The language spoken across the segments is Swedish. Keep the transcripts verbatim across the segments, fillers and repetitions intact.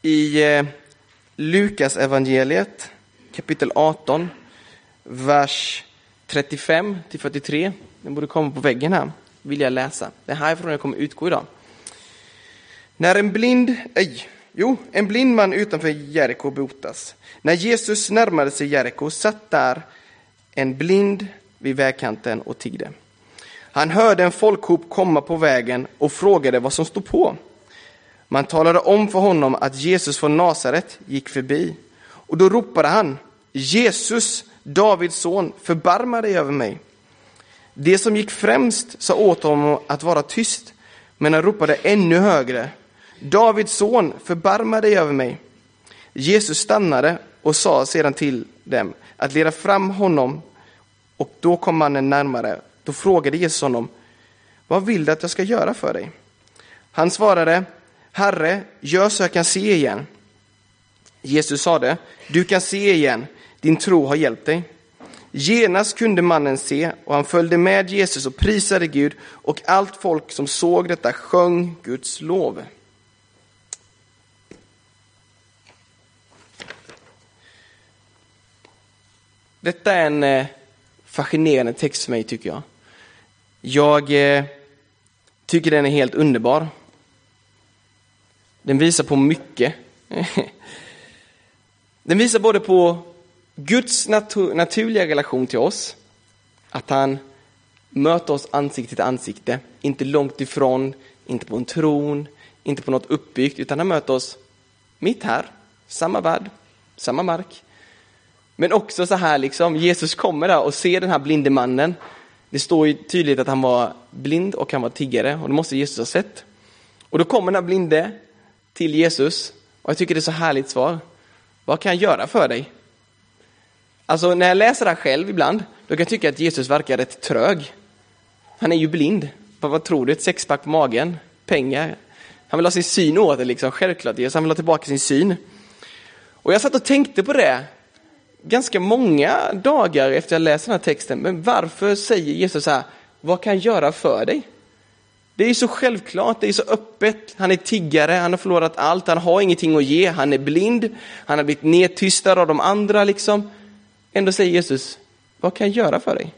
I eh, Lukas evangeliet kapitel arton, vers trettiofem till fyrtiotre. Den borde komma på väggen här. Vill jag läsa. Det är härifrån jag kommer utgå idag. När en blind, ej, jo, en blind man utanför Jeriko botas. När Jesus närmade sig Jeriko satt där en blind vid vägkanten och tiggde. Han hörde en folkhop komma på vägen och frågade vad som stod på. Man talade om för honom att Jesus från Nasaret gick förbi. Och då ropade han: Jesus, Davids son, förbarma dig över mig. Det som gick främst sa åt honom att vara tyst, men han ropade ännu högre: Davids son, förbarma dig över mig. Jesus stannade och sa sedan till dem att leda fram honom, och då kom mannen närmare. Då frågade Jesus honom: vad vill du att jag ska göra för dig? Han svarade: Herre, gör så jag kan se igen. Jesus sade: du kan se igen, din tro har hjälpt dig. Genast kunde mannen se, och han följde med Jesus och prisade Gud, och allt folk som såg detta sjöng Guds lov. Detta är en eh, fascinerande text för mig, tycker jag. Jag eh, tycker den är helt underbar. Den visar på mycket. Den visar både på Guds natur- naturliga relation till oss. Att han möter oss ansikte till ansikte. Inte långt ifrån, inte på en tron, inte på något uppbyggt. Utan han möter oss mitt här. Samma värld, samma mark. Men också så här liksom, Jesus kommer där och ser den här blinde mannen. Det står ju tydligt att han var blind och han var tiggare. Och det måste Jesus ha sett. Och då kommer den här blinde till Jesus. Och jag tycker det är så härligt svar. Vad kan jag göra för dig? Alltså när jag läser det här själv ibland, då kan jag tycka att Jesus verkar rätt trög. Han är ju blind. Vad, vad tror du? Ett sexpack på magen? Pengar? Han vill ha sin syn åt det liksom. Självklart Jesus. Han vill ha tillbaka sin syn. Och jag satt och tänkte på det ganska många dagar efter jag läste den här texten. Men varför säger Jesus så här: vad kan jag göra för dig? Det är så självklart, det är så öppet. Han är tiggare, han har förlorat allt, han har ingenting att ge, han är blind, han har blivit nedtystad av de andra liksom. Ändå säger Jesus: vad kan jag göra för dig?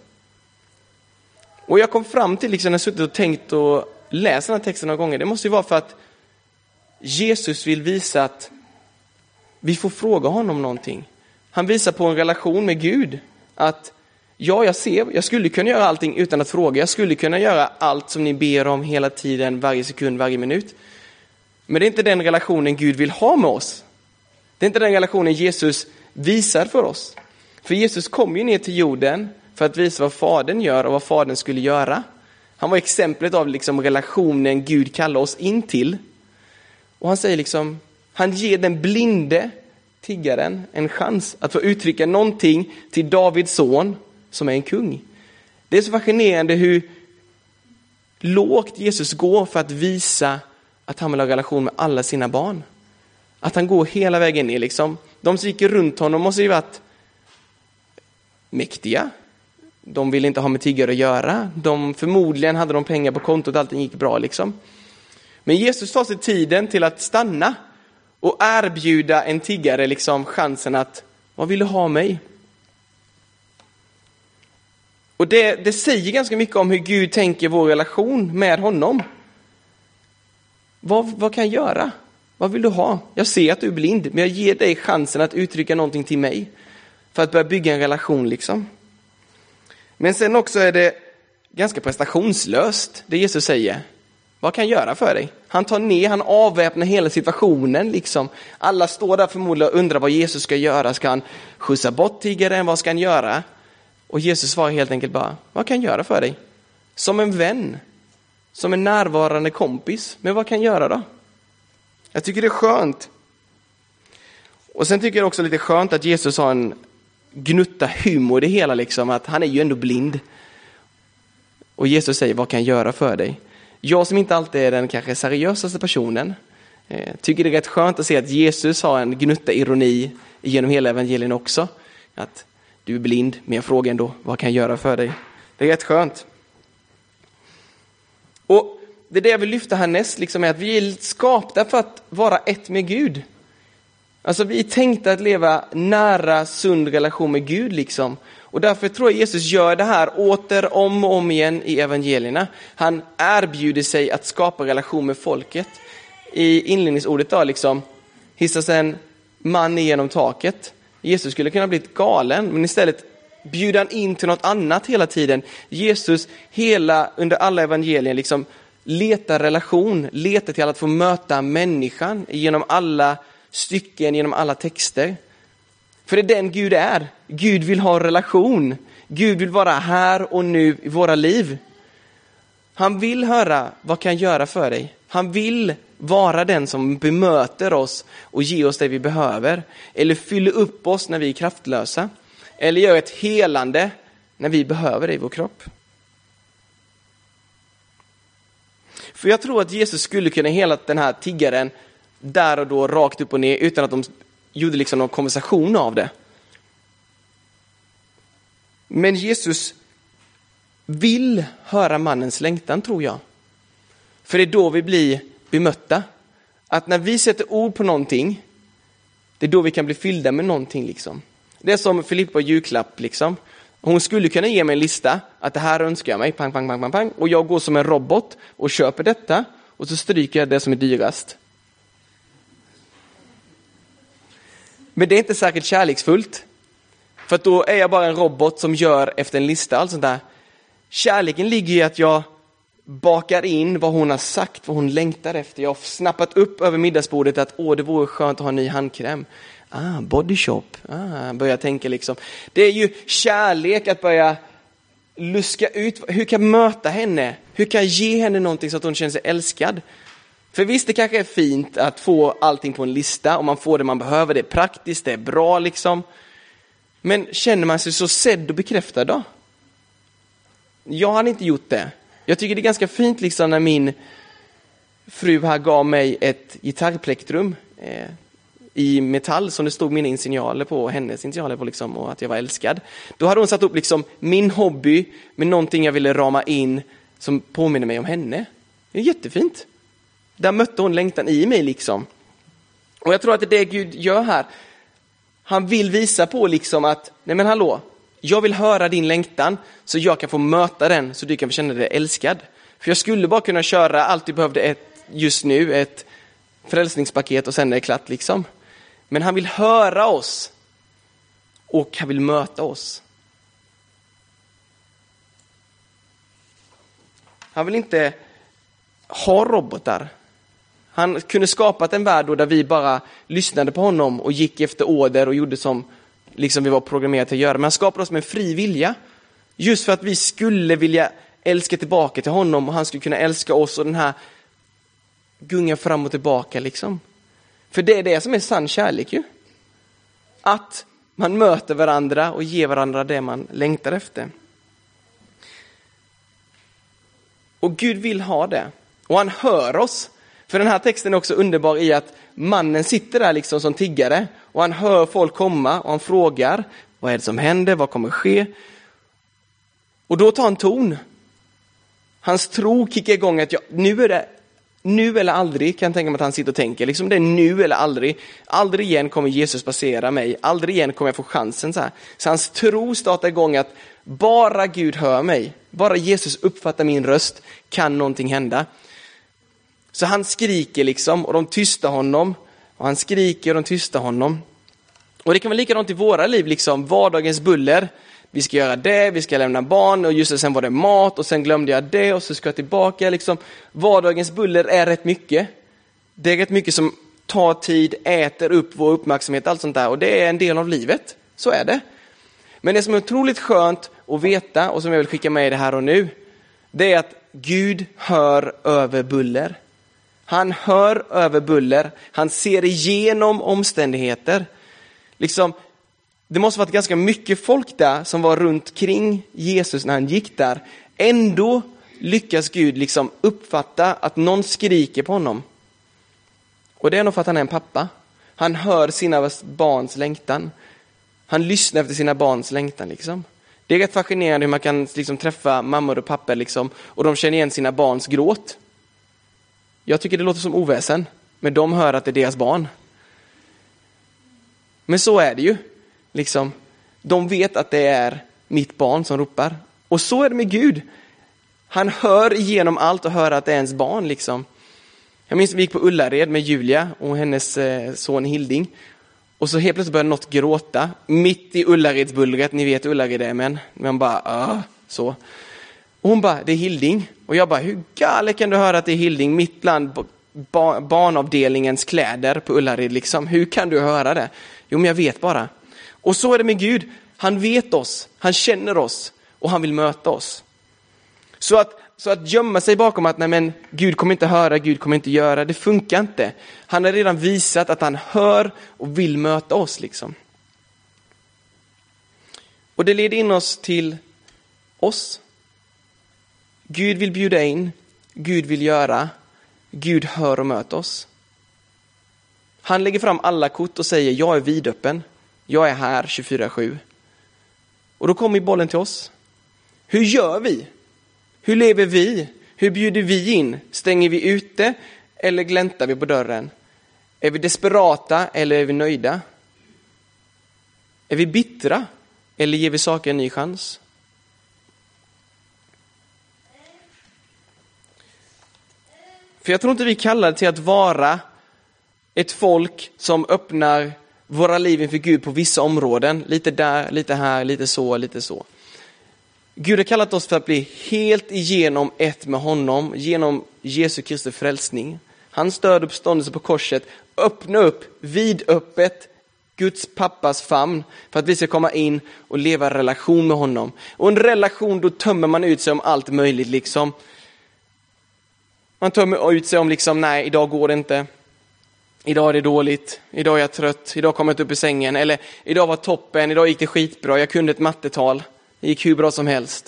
Och jag kom fram till, liksom, när jag suttit och tänkt och läst den här texten några gånger, det måste ju vara för att Jesus vill visa att vi får fråga honom någonting. Han visar på en relation med Gud. Att ja, jag ser, jag skulle kunna göra allting utan att fråga. Jag skulle kunna göra allt som ni ber om hela tiden, varje sekund, varje minut. Men det är inte den relationen Gud vill ha med oss. Det är inte den relationen Jesus visar för oss. För Jesus kom ju ner till jorden för att visa vad Fadern gör och vad Fadern skulle göra. Han var exemplet av liksom relationen Gud kallar oss in till. Och han säger liksom, han ger den blinde tiggaren en chans att få uttrycka någonting till Davids son som är en kung. Det är så fascinerande hur lågt Jesus går för att visa att han vill ha relation med alla sina barn. Att han går hela vägen ner liksom. De som gick runt honom måste ju varit mäktiga. De ville inte ha med tiggare att göra. De, förmodligen hade de pengar på kontot, allting gick bra liksom. Men Jesus tar sig tiden till att stanna och erbjuda en tiggare liksom chansen att: vad vill du ha mig? Och det, det säger ganska mycket om hur Gud tänker vår relation med honom. Vad, vad kan jag göra? Vad vill du ha? Jag ser att du är blind, men jag ger dig chansen att uttrycka någonting till mig. För att börja bygga en relation liksom. Men sen också är det ganska prestationslöst det Jesus säger. Vad kan jag göra för dig? Han tar ner, han avväpnar hela situationen liksom. Alla står där förmodligen och undrar vad Jesus ska göra. Ska han skjutsa bort tiggaren? Vad ska han göra? Och Jesus svarar helt enkelt bara: vad kan jag göra för dig? Som en vän. Som en närvarande kompis. Men vad kan jag göra då? Jag tycker det är skönt. Och sen tycker jag också lite skönt att Jesus har en gnutta humor i det hela liksom. Att han är ju ändå blind. Och Jesus säger: vad kan jag göra för dig? Jag som inte alltid är den kanske seriösaste personen eh, tycker det är rätt skönt att se att Jesus har en gnutta ironi genom hela evangelien också. Att du är blind, men jag frågar ändå: vad kan jag göra för dig? Det är rätt skönt. Och det är det jag vill lyfta härnäst liksom, är att vi är skapta för att vara ett med Gud. Alltså vi är tänkta att leva nära, sund relation med Gud liksom. Och därför tror jag Jesus gör det här åter om och om igen i evangelierna. Han erbjuder sig att skapa relation med folket. I inledningsordet då liksom hissas en man igenom taket. Jesus skulle kunna bli galen, men istället bjuder han in till något annat hela tiden. Jesus hela under alla evangelier liksom letar relation, letar till att få möta människan genom alla stycken, genom alla texter. För det är den Gud är. Gud vill ha relation. Gud vill vara här och nu i våra liv. Han vill höra vad kan jag göra för dig. Han vill vara den som bemöter oss och ger oss det vi behöver. Eller fyller upp oss när vi är kraftlösa. Eller gör ett helande när vi behöver det i vår kropp. För jag tror att Jesus skulle kunna hela den här tiggaren där och då rakt upp och ner utan att de gjorde liksom någon konversation av det. Men Jesus vill höra mannens längtan, tror jag. För det är då vi blir bemötta. Att när vi sätter ord på någonting, det är då vi kan bli fyllda med någonting liksom. Det är som Filippa julklapp liksom. Hon skulle kunna ge mig en lista att det här önskar jag mig, pang, pang, pang, pang, pang. Och jag går som en robot och köper detta och så stryker jag det som är dyrast. Men det är inte särskilt kärleksfullt. För att då är jag bara en robot som gör efter en lista. Allt sånt där. Kärleken ligger i att jag bakar in vad hon har sagt, vad hon längtar efter. Jag har snappat upp över middagsbordet att åh, det vore skönt att ha en ny handkräm. Ah, body shop. Ah, börja tänka liksom. Det är ju kärlek att börja luska ut. Hur kan jag möta henne? Hur kan jag ge henne någonting så att hon känner sig älskad? För visst, det kanske är fint att få allting på en lista. Och man får det man behöver. Det är praktiskt, det är bra liksom. Men känner man sig så sedd och bekräftad då? Jag hade inte gjort det. Jag tycker det är ganska fint liksom när min fru här gav mig ett gitarrplektrum eh, i metall som det stod mina insignaler på och hennes insignaler på liksom, och att jag var älskad. Då hade hon satt upp liksom min hobby med någonting jag ville rama in som påminner mig om henne. Det är jättefint. Där mötte hon längtan i mig liksom. Och jag tror att det är det Gud gör här. Han vill visa på liksom att, nej men hallå, jag vill höra din längtan så jag kan få möta den så du kan få känna dig älskad. För jag skulle bara kunna köra allt du behövde ett, just nu, ett frälsningspaket och sen är det klart liksom. Men han vill höra oss och han vill möta oss. Han vill inte ha robotar. Han kunde skapat en värld där vi bara lyssnade på honom och gick efter order och gjorde som liksom vi var programmerade att göra. Men han skapade oss med fri vilja. Just för att vi skulle vilja älska tillbaka till honom och han skulle kunna älska oss och den här gunga fram och tillbaka liksom. För det är det som är sann kärlek ju. Att man möter varandra och ger varandra det man längtar efter. Och Gud vill ha det. Och han hör oss. För den här texten är också underbar i att mannen sitter där liksom som tiggare. Och han hör folk komma och han frågar. Vad är det som händer? Vad kommer ske? Och då tar han ton. Hans tro kickar igång att ja, nu är det nu eller aldrig, kan jag tänka mig att han sitter och tänker. Liksom det är nu eller aldrig. Aldrig igen kommer Jesus passera mig. Aldrig igen kommer jag få chansen. Så, här. Så hans tro startar igång att bara Gud hör mig. Bara Jesus uppfattar min röst kan någonting hända. Så han skriker liksom och de tystar honom. Och han skriker och de tystar honom. Och det kan vara likadant i våra liv. Liksom vardagens buller. Vi ska göra det, vi ska lämna barn och just det, sen var det mat och sen glömde jag det och så ska jag tillbaka. Liksom, vardagens buller är rätt mycket. Det är rätt mycket som tar tid, äter upp vår uppmärksamhet, allt sånt där. Och det är en del av livet, så är det. Men det som är otroligt skönt att veta och som jag vill skicka med det här och nu, det är att Gud hör över buller. Han hör över buller, han ser igenom omständigheter. Liksom, det måste varit ganska mycket folk där som var runt kring Jesus när han gick där. Ändå lyckas Gud liksom uppfatta att någon skriker på honom. Och det är nog för att han är en pappa. Han hör sina barns längtan. Han lyssnar efter sina barns längtan liksom. Det är rätt fascinerande hur man kan liksom träffa mammor och pappor liksom, och de känner igen sina barns gråt. Jag tycker det låter som oväsen, men de hör att det är deras barn. Men så är det ju. Liksom, de vet att det är mitt barn som ropar. Och så är det med Gud. Han hör igenom allt och hör att det är ens barn. Liksom. Jag minns att vi gick på Ullared med Julia och hennes eh, son Hilding. Och så helt plötsligt började något gråta. Mitt i Ullaredsbullret. Ni vet Ullared är, men man bara, ah, så. Och hon bara, det är Hilding. Och jag bara, hur galet kan du höra att det är Hilding mitt bland ba- barnavdelningens kläder på Ullared liksom? Hur kan du höra det? Jo, men jag vet bara. Och så är det med Gud. Han vet oss, han känner oss och han vill möta oss. Så att, så att gömma sig bakom att nej men, Gud kommer inte höra, Gud kommer inte göra, det funkar inte. Han har redan visat att han hör och vill möta oss liksom. Och det leder in oss till oss. Gud vill bjuda in, Gud vill göra, Gud hör och möter oss. Han lägger fram alla kort och säger, jag är vidöppen, jag är här tjugofyra sju. Och då kommer bollen till oss. Hur gör vi? Hur lever vi? Hur bjuder vi in? Stänger vi ute eller gläntar vi på dörren? Är vi desperata eller är vi nöjda? Är vi bittra eller ger vi saker en ny chans? För jag tror inte vi kallar det till att vara ett folk som öppnar våra liv inför Gud på vissa områden. Lite där, lite här, lite så, lite så. Gud har kallat oss för att bli helt igenom ett med honom. Genom Jesu Kristi frälsning. Hans död och uppståndelse på korset. Öppna upp, vidöppet, Guds pappas famn. För att vi ska komma in och leva en relation med honom. Och en relation, då tömmer man ut sig om allt möjligt liksom. Man tömmer ut sig om liksom, nej, idag går det inte. Idag är det dåligt, idag är jag trött, idag kommer jag inte upp i sängen. Eller idag var toppen, idag gick det skitbra, jag kunde ett mattetal. Det gick hur bra som helst.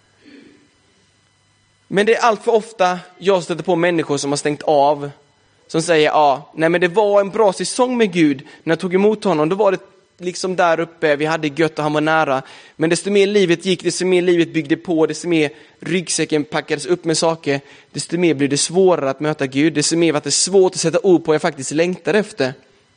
Men det är allt för ofta jag stöter på människor som har stängt av. Som säger, ja, nej men det var en bra säsong med Gud. När jag tog emot honom, då var det liksom där uppe, vi hade gött och han var nära. Men desto mer livet gick, desto mer livet byggde på, desto mer ryggsäcken packades upp med saker, desto mer blev det svårare att möta Gud, desto mer var det svårt att sätta ord på vad jag faktiskt längtar efter.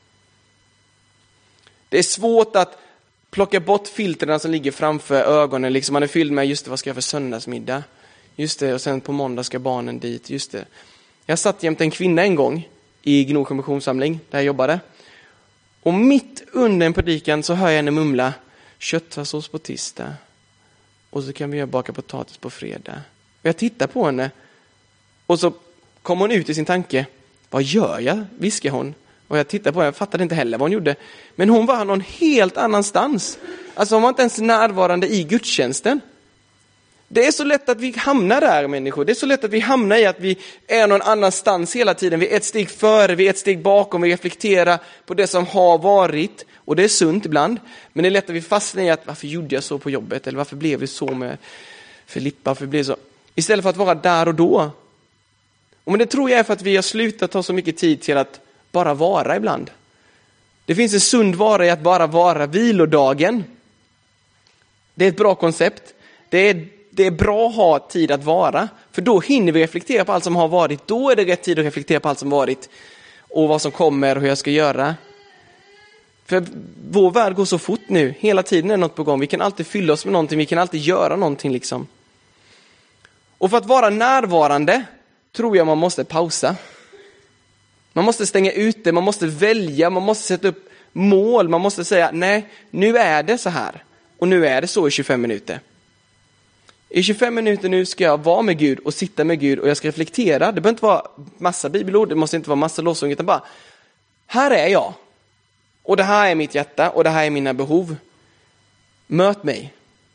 Det är svårt att plocka bort filtrerna som ligger framför ögonen, liksom man är fylld med, just det, vad ska jag för söndagsmiddag? Just det, och sen på måndag ska barnen dit, just det. Jag satt jämte en kvinna en gång i Gnosjö missionssamling där jag jobbade. Och mitt under en predikan så hör jag henne mumla köttfärssås på tisdag. Och så kan vi göra baka potatis på fredag. Och jag tittar på henne. Och så kommer hon ut i sin tanke. Vad gör jag? Viskar hon. Och jag tittar på henne. Jag fattade inte heller vad hon gjorde. Men hon var någon helt annanstans. Alltså hon var inte ens närvarande i gudstjänsten. Det är så lätt att vi hamnar där, människor. Det är så lätt att vi hamnar i att vi är någon annanstans hela tiden. Vi är ett steg före, vi är ett steg bakom. Vi reflekterar på det som har varit. Och det är sunt ibland. Men det är lätt att vi fastnar i att varför gjorde jag så på jobbet? Eller varför blev vi så med Filippa? Varför blev så? Istället för att vara där och då. Och men det tror jag är för att vi har slutat ta så mycket tid till att bara vara ibland. Det finns en sund vara i att bara vara vilodagen. Det är ett bra koncept. Det är Det är bra att ha tid att vara. För då hinner vi reflektera på allt som har varit. Då är det rätt tid att reflektera på allt som varit. Och vad som kommer och hur jag ska göra. För vår värld går så fort nu. Hela tiden är något på gång. Vi kan alltid fylla oss med någonting. Vi kan alltid göra någonting liksom. Och för att vara närvarande tror jag man måste pausa. Man måste stänga ute. Man måste välja. Man måste sätta upp mål. Man måste säga nej, nu är det så här. Och nu är det så i tjugofem minuter. I tjugofem minuter nu ska jag vara med Gud och sitta med Gud och jag ska reflektera. Det behöver inte vara massa bibelord, det måste inte vara massa lovsång, utan bara, här är jag. Och det här är mitt hjärta och det här är mina behov. Möt mig.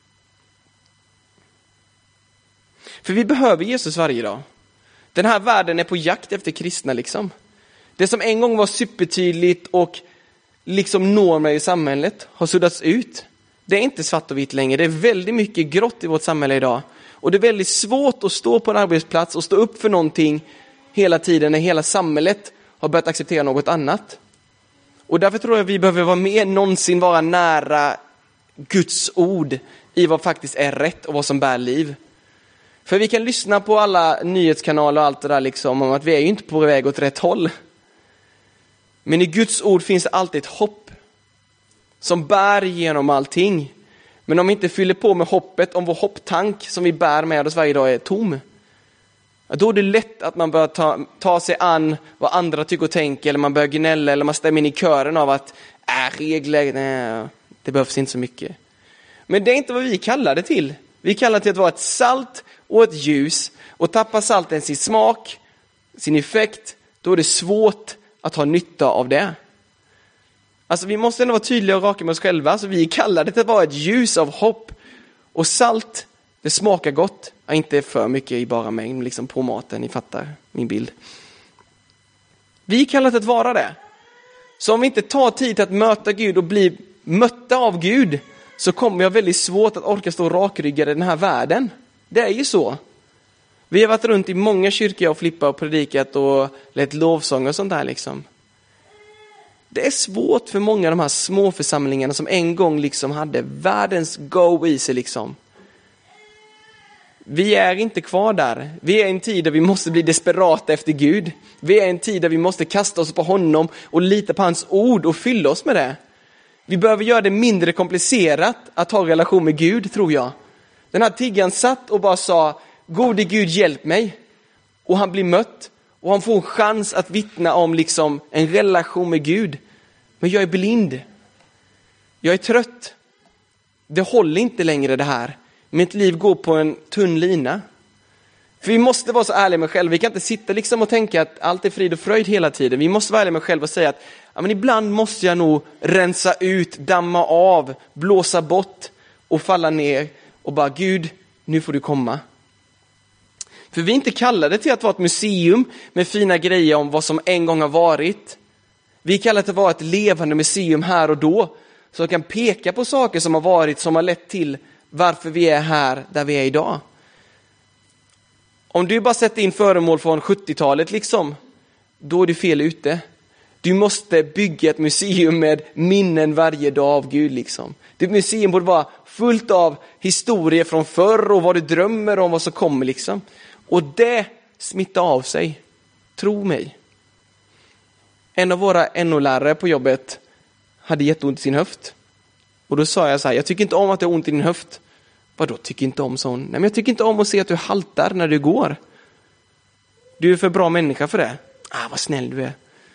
För vi behöver Jesus varje dag. Den här världen är på jakt efter kristna liksom. Det som en gång var supertydligt och liksom normer i samhället har suddats ut. Det är inte svart och vitt längre. Det är väldigt mycket grått i vårt samhälle idag. Och det är väldigt svårt att stå på en arbetsplats och stå upp för någonting hela tiden när hela samhället har börjat acceptera något annat. Och därför tror jag att vi behöver vara mer än någonsin vara nära Guds ord i vad faktiskt är rätt och vad som bär liv. För vi kan lyssna på alla nyhetskanaler och allt det där liksom om att vi är ju inte på väg åt rätt håll. Men i Guds ord finns det alltid ett hopp. som bär genom allting. Men om vi inte fyller på med hoppet, om vår hopptank som vi bär med oss varje dag är tom, då är det lätt att man börjar ta, ta sig an vad andra tycker och tänker, eller man börjar gnälla, eller man stämmer in i kören av att äh, regler, nej, det behövs inte så mycket. Men det är inte vad vi kallar det till. Vi kallar det till att vara ett salt och ett ljus, och tappar salten sin smak, sin effekt, då är det svårt att ha nytta av det. Alltså vi måste ändå vara tydliga och raka med oss själva, så vi kallar det till att vara ett ljus av hopp. Och salt, det smakar gott, ja, inte för mycket i bara mängd liksom på maten, ni fattar min bild. Vi kallar det att vara det. Så om vi inte tar tid att möta Gud och bli mötta av Gud, så kommer jag väldigt svårt att orka stå rakryggad i den här världen. Det är ju så. Vi har varit runt i många kyrkor och flippat och predikat och lett lovsång och sånt där liksom. Det är svårt för många av de här små församlingarna som en gång liksom hade världens go i sig liksom. Vi är inte kvar där. Vi är i en tid där vi måste bli desperata efter Gud. Vi är i en tid där vi måste kasta oss på honom och lita på hans ord och fylla oss med det. Vi behöver göra det mindre komplicerat att ha relation med Gud, tror jag. Den här tiggaren satt och bara sa, gode Gud, hjälp mig. Och han blir mött och han får en chans att vittna om liksom en relation med Gud. Men jag är blind. Jag är trött. Det håller inte längre det här. Mitt liv går på en tunn lina. För vi måste vara så ärliga med själva. Vi kan inte sitta liksom och tänka att allt är frid och fröjd hela tiden. Vi måste vara ärliga med själva och säga att ja, men ibland måste jag nog rensa ut, damma av, blåsa bort och falla ner. Och bara, Gud, nu får du komma. För vi är inte kallade till att vara ett museum med fina grejer om vad som en gång har varit. Vi är kallade till att vara ett levande museum här och då. Så jag kan peka på saker som har varit, som har lett till varför vi är här där vi är idag. Om du bara sätter in föremål från sjuttiotalet liksom, då är du fel ute. Du måste bygga ett museum med minnen varje dag av Gud liksom. Det museum borde vara fullt av historier från förr och vad du drömmer om, vad som kommer liksom. Och det smittar av sig. Tro mig. En av våra N O-lärare på jobbet hade jätteont i sin höft. Och då sa jag så här, jag tycker inte om att det är ont i din höft. Vadå tycker inte om sån? Nej, men jag tycker inte om att se att du haltar när du går. Du är för bra människa för det. Ah, vad snäll du är.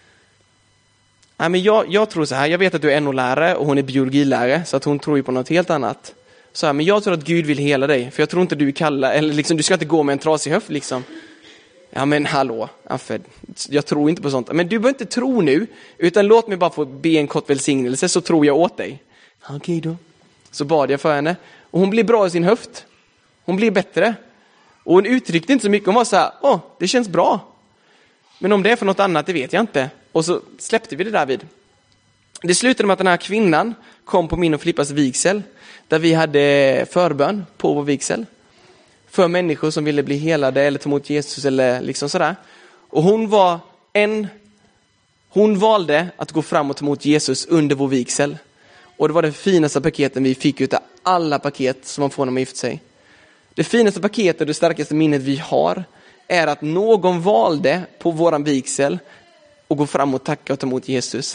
Nej, men jag, jag tror så här, jag vet att du är N O-lärare och hon är biologilärare, så att hon tror ju på något helt annat. Så här, men jag tror att Gud vill hela dig, för jag tror inte du kallar, eller liksom, du ska inte gå med en trasig höft liksom. Ja men hallå, Affed, jag tror inte på sånt. Men du behöver inte tro nu, utan låt mig bara få be en kort välsignelse, så tror jag åt dig. Okej okay då. Så bad jag för henne. Och hon blir bra i sin höft. Hon blir bättre. Och hon uttryckte inte så mycket. Hon var så här, åh, det känns bra. Men om det är för något annat, det vet jag inte. Och så släppte vi det där vid. Det slutade med att den här kvinnan kom på min och Filippas vigsel. Där vi hade förbön på vår vigsel. För människor som ville bli helade eller ta emot Jesus eller liksom sådär. Och hon var en... Hon valde att gå fram och ta emot Jesus under vår vigsel. Och det var den finaste paketen vi fick utav alla paket som man får när man gift sig. Det finaste paketet och det starkaste minnet vi har är att någon valde på våran vigsel och gå fram och tacka och ta emot Jesus.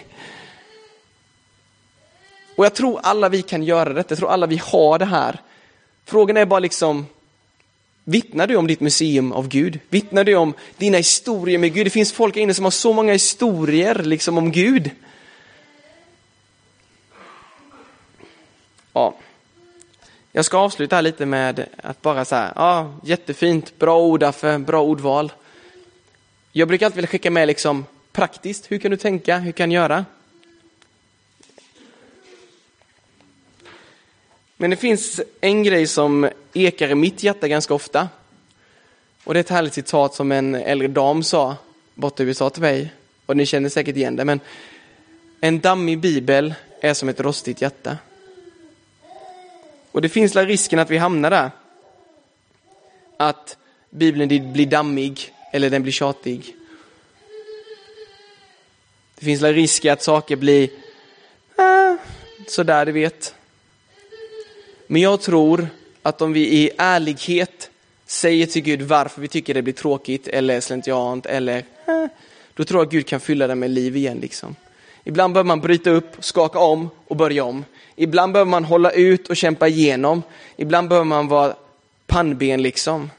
Och jag tror alla vi kan göra det. Jag tror alla vi har det här. Frågan är bara liksom, vittnar du om ditt museum av Gud? Vittnar du om dina historier med Gud? Det finns folk här inne som har så många historier liksom om Gud. Ja. Jag ska avsluta här lite med att bara säga, ja, jättefint, bra ord för bra ordval. Jag brukar alltid vilja skicka med liksom praktiskt, hur kan du tänka, hur kan du göra? Men det finns en grej som ekar i mitt hjärta ganska ofta. Och det är ett härligt citat som en äldre dam sa borta i U S A till mig. Och ni känner säkert igen det, men en dammig bibel är som ett rostigt hjärta. Och det finns la risken att vi hamnar där. Att Bibeln blir dammig eller den blir tjatig. Det finns la risk att saker blir äh, sådär, du vet. Men jag tror att om vi i ärlighet säger till Gud varför vi tycker det blir tråkigt eller slentriant eller äh, då tror jag att Gud kan fylla det med liv igen liksom. Ibland behöver man bryta upp, skaka om och börja om. Ibland behöver man hålla ut och kämpa igenom. Ibland behöver man vara pannben liksom.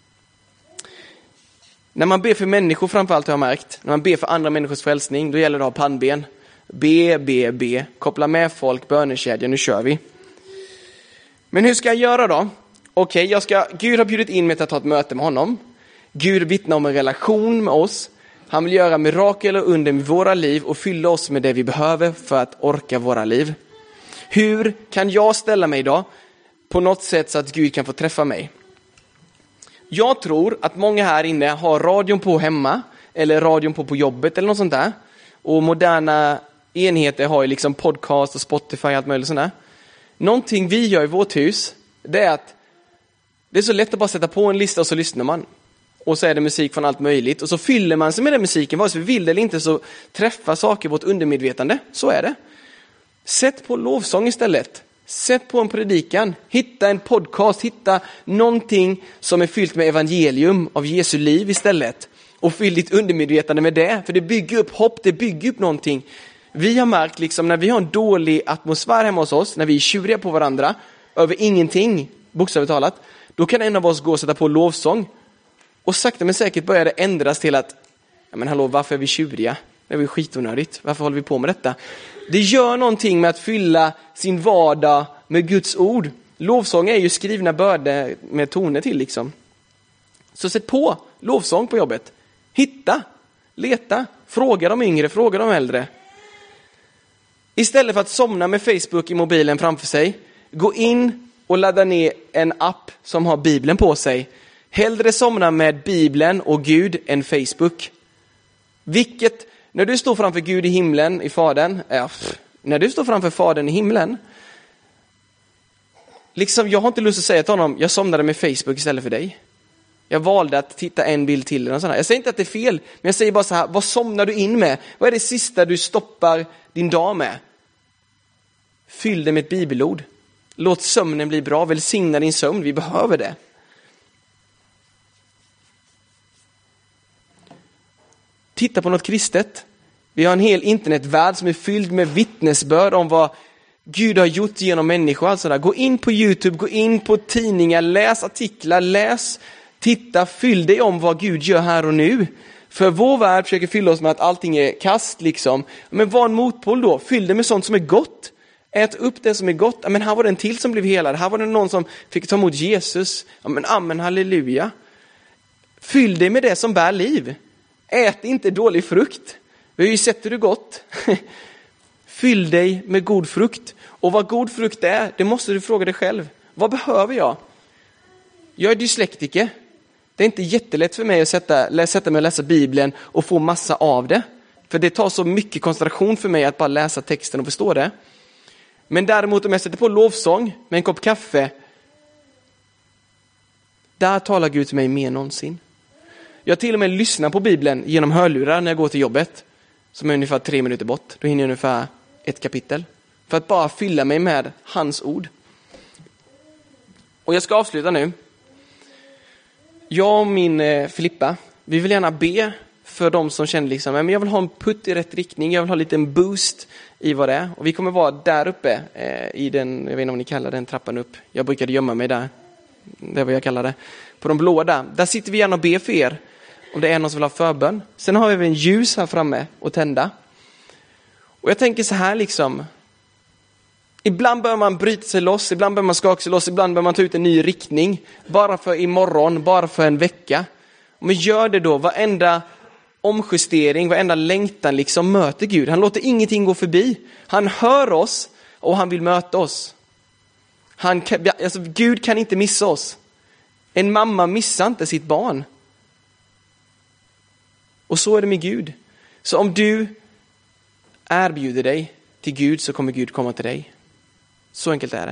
När man ber för människor framförallt har jag märkt, när man ber för andra människors frälsning, då gäller det att ha pannben. Be, be, be. Koppla med folk, bönekedjan, nu kör vi. Men hur ska jag göra då? Okej, jag ska, Gud har bjudit in mig till att ta ett möte med honom. Gud vittnar om en relation med oss. Han vill göra mirakel och under med våra liv och fylla oss med det vi behöver för att orka våra liv. Hur kan jag ställa mig då på något sätt så att Gud kan få träffa mig? Jag tror att många här inne har radion på hemma eller radion på på jobbet eller något sånt där. Och moderna enheter har ju liksom podcast och Spotify och allt möjligt sånt där. Någonting vi gör i vårt hus, det är att det är så lätt att bara sätta på en lista och så lyssnar man. Och så är det musik från allt möjligt. Och så fyller man sig med den musiken, vare sig vi vill eller inte, så träffar saker vårt undermedvetande. Så är det. Sätt på lovsång istället. Sätt på en predikan. Hitta en podcast. Hitta någonting som är fyllt med evangelium av Jesu liv istället. Och fyll ditt undermedvetande med det. För det bygger upp hopp, det bygger upp någonting. Vi har märkt liksom när vi har en dålig atmosfär hemma hos oss, när vi är tjuriga på varandra, över ingenting, bokstavligt talat, då kan en av oss gå och sätta på lovsång. Och sakta men säkert börjar det ändras till att, ja men hallå, varför är vi tjuriga? Det är ju skitonödigt. Varför håller vi på med detta? Det gör någonting med att fylla sin vardag med Guds ord. Lovsång är ju skrivna bördor med toner till liksom. Så sätt på lovsång på jobbet. Hitta, leta, fråga de yngre, fråga de äldre. Istället för att somna med Facebook i mobilen framför sig, gå in och ladda ner en app som har Bibeln på sig. Hellre somna med Bibeln och Gud än Facebook. Vilket, när du står framför Gud i himlen, i Fadern, äh, när du står framför Fadern i himlen, liksom jag har inte lust att säga till honom, jag somnade med Facebook istället för dig. Jag valde att titta en bild till. Eller sån här. Jag säger inte att det är fel, men jag säger bara så här, vad somnar du in med? Vad är det sista du stoppar din dag med? Fyll det med ett bibelord. Låt sömnen bli bra, välsigna din sömn, vi behöver det. Titta på något kristet. Vi har en hel internetvärld som är fylld med vittnesbörd om vad Gud har gjort genom människor. Alltså där. Gå in på YouTube, gå in på tidningar, läs artiklar, läs, titta, fyll dig om vad Gud gör här och nu. För vår värld försöker fylla oss med att allting är kast liksom. Men var en motpol då, fyll det med sånt som är gott. Ät upp det som är gott. Men här var det en till som blev helad. Här var det någon som fick ta emot Jesus. Men amen, halleluja. Fyll dig med det som bär liv. Ät inte dålig frukt. Vi har ju sett hur det gott. Fyll dig med god frukt. Och vad god frukt är, det måste du fråga dig själv. Vad behöver jag? Jag är dyslektiker. Det är inte jättelätt för mig att sätta, sätta mig och läsa Bibeln och få massa av det. För det tar så mycket koncentration för mig att bara läsa texten och förstå det. Men däremot om jag sätter på lovsång med en kopp kaffe, där talar Gud till mig mer än någonsin. Jag till och med lyssnar på Bibeln genom hörlurar när jag går till jobbet. Som är ungefär tre minuter bort. Då hinner jag ungefär ett kapitel. För att bara fylla mig med hans ord. Och jag ska avsluta nu. Jag och min eh, Filippa, vi vill gärna be för de som känner liksom, men jag vill ha en putt i rätt riktning. Jag vill ha lite en boost i vad det är. Och vi kommer vara där uppe eh, i den, jag vet inte om ni kallar den trappan upp. Jag brukade gömma mig där. Det är vad jag kallar det. På de blåa där. Där sitter vi gärna och ber för er. Om det är någon som vill ha förbön. Sen har vi även ljus här framme och tända. Och jag tänker så här liksom. Ibland bör man bryta sig loss. Ibland bör man skaka sig loss. Ibland bör man ta ut en ny riktning. Bara för imorgon. Bara för en vecka. Men gör det då. Varenda omjustering. Varenda längtan liksom möter Gud. Han låter ingenting gå förbi. Han hör oss. Och han vill möta oss. Han kan, alltså, Gud kan inte missa oss. En mamma missar inte sitt barn. Och så är det med Gud. Så om du erbjuder dig till Gud så kommer Gud komma till dig. Så enkelt är det.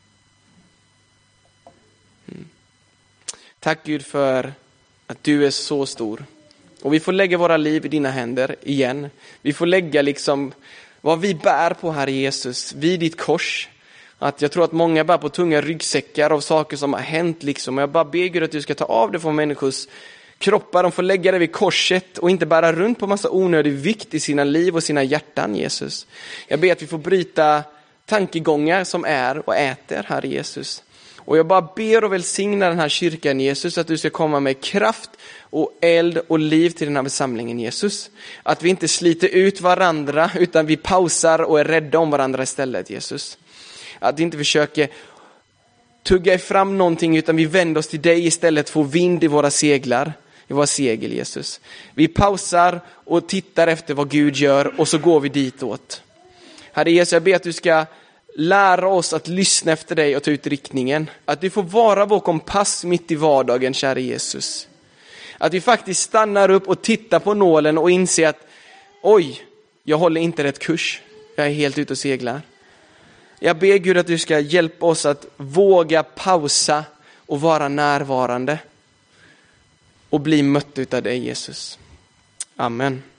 Mm. Tack Gud för att du är så stor. Och vi får lägga våra liv i dina händer igen. Vi får lägga liksom vad vi bär på, Herre Jesus, vid ditt kors. Att jag tror att många bär på tunga ryggsäckar av saker som har hänt liksom. Och jag bara ber Gud att du ska ta av det från människors kroppar, de får lägga det vid korset och inte bära runt på massa onödig vikt i sina liv och sina hjärtan, Jesus. Jag ber att vi får bryta tankegångar som är och äter, Herre Jesus. Och jag bara ber och välsigna den här kyrkan, Jesus, att du ska komma med kraft och eld och liv till den här församlingen, Jesus. Att vi inte sliter ut varandra utan vi pausar och är rädda om varandra istället, Jesus. Att vi inte försöker tugga fram någonting utan vi vänder oss till dig istället för vind i våra seglar, i våra segel, Jesus. Vi pausar och tittar efter vad Gud gör och så går vi ditåt. Herre Jesus, jag ber att du ska lära oss att lyssna efter dig och ta ut riktningen. Att du får vara vår kompass mitt i vardagen, kära Jesus. Att vi faktiskt stannar upp och tittar på nålen och inser att oj, jag håller inte rätt kurs. Jag är helt ute och seglar. Jag ber Gud att du ska hjälpa oss att våga pausa och vara närvarande. Och bli mött utav dig, Jesus. Amen.